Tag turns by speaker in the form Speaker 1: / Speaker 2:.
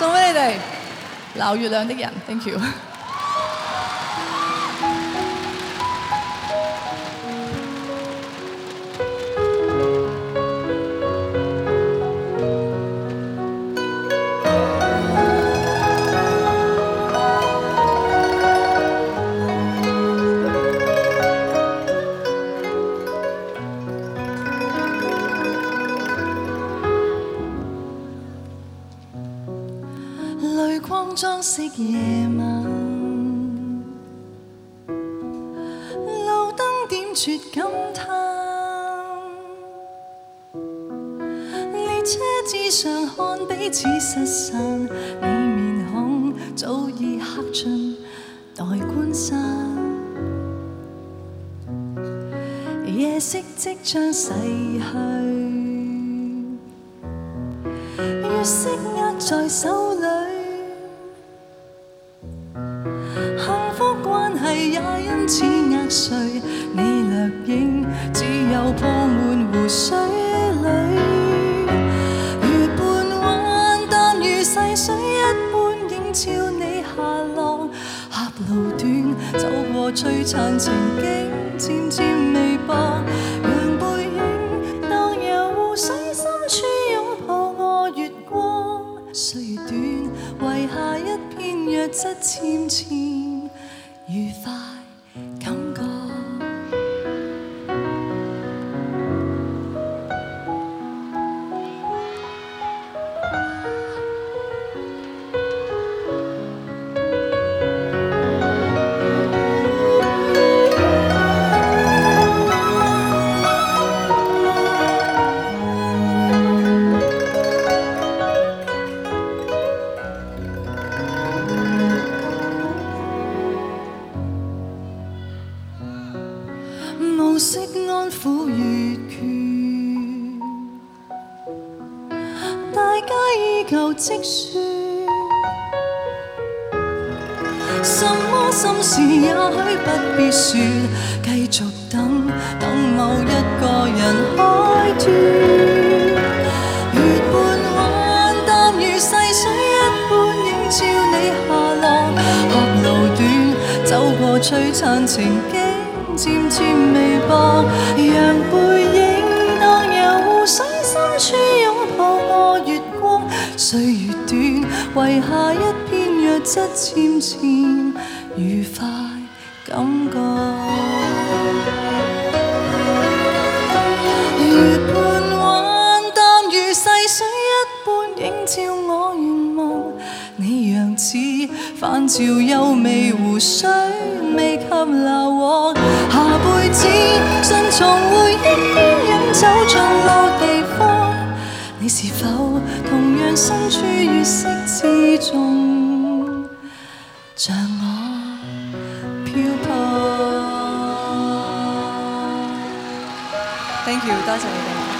Speaker 1: 送俾你哋鬧月亮的人 ，thank you。
Speaker 2: 淚光裝飾夜晚，路燈點綴感嘆，列車之上看彼此失散，你面孔早已刻進待觀察，夜色即將逝去，月色握在手裏。關係也因此壓碎，你掠影只有鋪滿湖水裏。月半彎，但如逝水一般映照你下落。狹路短，走過璀璨情景，漸漸微薄。讓背影蕩遊湖水深處，擁抱我月光。歲月短，遺下一片弱質纖纖。愉快感覺，無色安撫月缺，大家依舊積雪。什麼心事也許不必說，繼續等，等某一個人開端。月半彎，但如逝水一般映照你下落。狹路短，走過璀璨情景。漸漸微薄，讓背影蕩遊湖水深處，擁抱我月光。歲月短，遺下一片弱質纖纖，愉快感覺。月半彎，但如逝水一般映照我願望。你樣子反照幽微湖水，未及撈獲。下輩子順從回憶牽引走進某地方，你是否同樣身處月色之中，像我漂泊？
Speaker 1: Thank you， 多謝你哋。